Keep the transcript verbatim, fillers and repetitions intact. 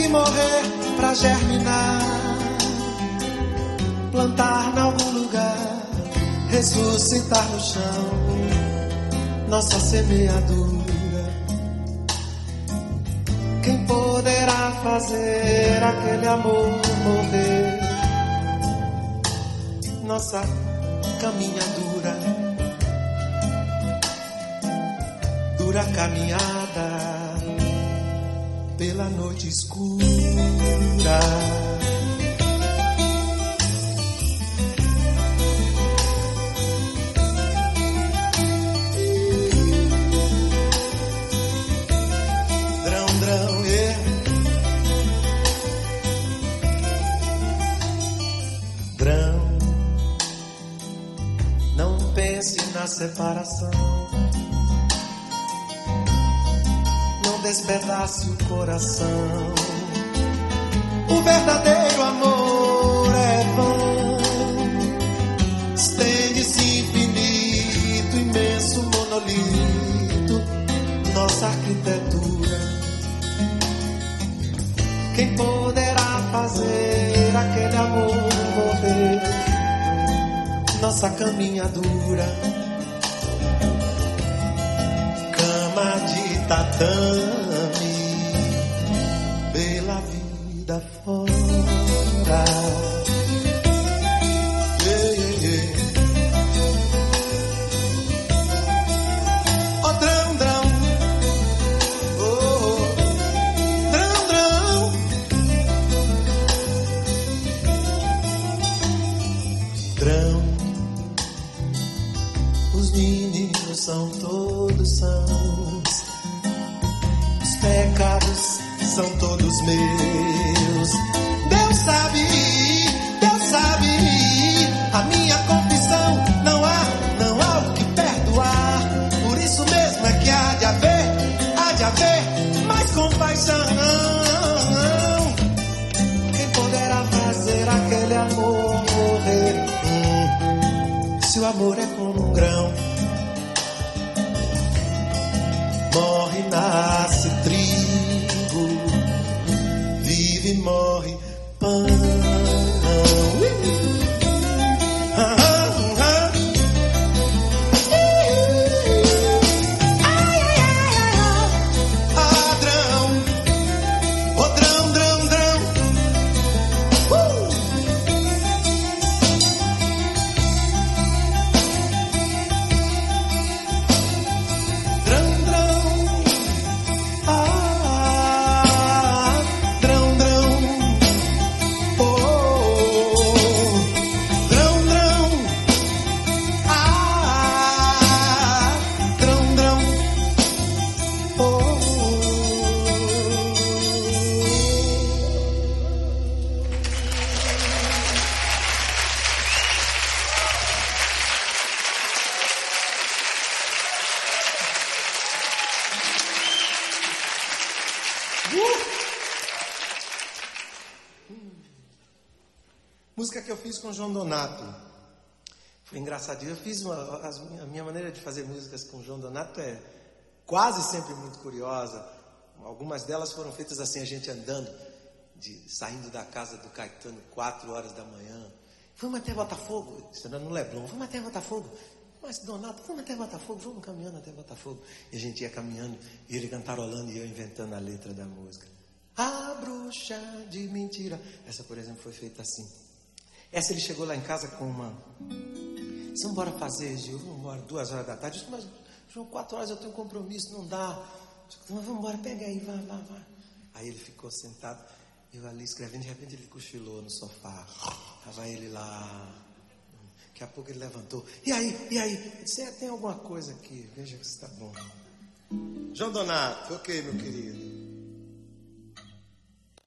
morrer pra germinar, plantar em algum lugar, ressuscitar no chão nossa semeadura. Quem poderá fazer aquele amor morrer? Nossa caminhadura, dura caminhada pela noite escura. Drão, drão, yeah. Drão, não pense na separação. Despedace o coração. O verdadeiro amor é vão. Estende-se infinito, imenso monolito, nossa arquitetura. Quem poderá fazer aquele amor morrer? Nossa caminhadura, cama de tatame pela vida fora. Yeah, yeah, yeah. Oh, drão, drão. Oh, oh. Drão, drão. Drão. Os meninos são todos sãos, pecados são todos meus. Deus sabe, Deus sabe, a minha confissão. Não há, não há o que perdoar. Por isso mesmo é que há de haver, há de haver mais compaixão. Quem poderá fazer aquele amor morrer? Hum, se o amor é como um grão, morre, nasce trigo, vive, morre pão. Ah, drão, oh, drão, drão, drão. Uh! Drão, drão. Ah, drão, drão. Oh, drão, drão. Ah, drão, drão. Oh. Música que eu fiz com o João Donato. Foi engraçadinho. Eu fiz uma, as, a minha maneira de fazer músicas com o João Donato é quase sempre muito curiosa. Algumas delas foram feitas assim, a gente andando, de, saindo da casa do Caetano, quatro horas da manhã. Vamos até Botafogo. Isso era no Leblon. Vamos até Botafogo. Mas, Donato, vamos até Botafogo. Vamos caminhando até Botafogo. E a gente ia caminhando, e ele cantarolando e eu inventando a letra da música. A bruxa de mentira. Essa, por exemplo, foi feita assim. Essa ele chegou lá em casa com uma... Vamos embora fazer, Gil. Vamos embora, duas horas da tarde. Eu disse, mas, João, quatro horas eu tenho compromisso, não dá. Eu disse, mas vamos embora, pega aí, vai, vai, vai. Aí ele ficou sentado, eu ali escrevendo, de repente ele cochilou no sofá. Tava ele lá. Daqui a pouco ele levantou. E aí, e aí? Eu disse, é, tem alguma coisa aqui, veja que está bom. João Donato, ok, meu querido.